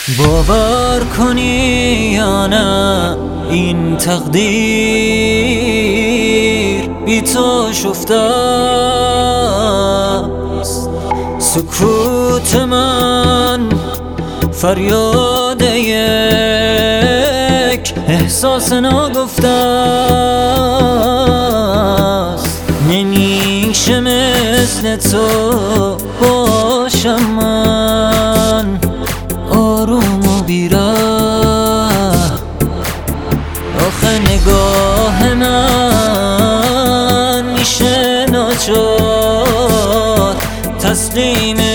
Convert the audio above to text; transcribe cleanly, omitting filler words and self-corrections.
باور کنی یا نه این تقدیر بی تو شفته است. سکوت من فریاد یک احساس ناگفته است. نمیشه مثل تو باشم من آروم و بی‌ره. آخه نگاه من میشه ناچار تسلیم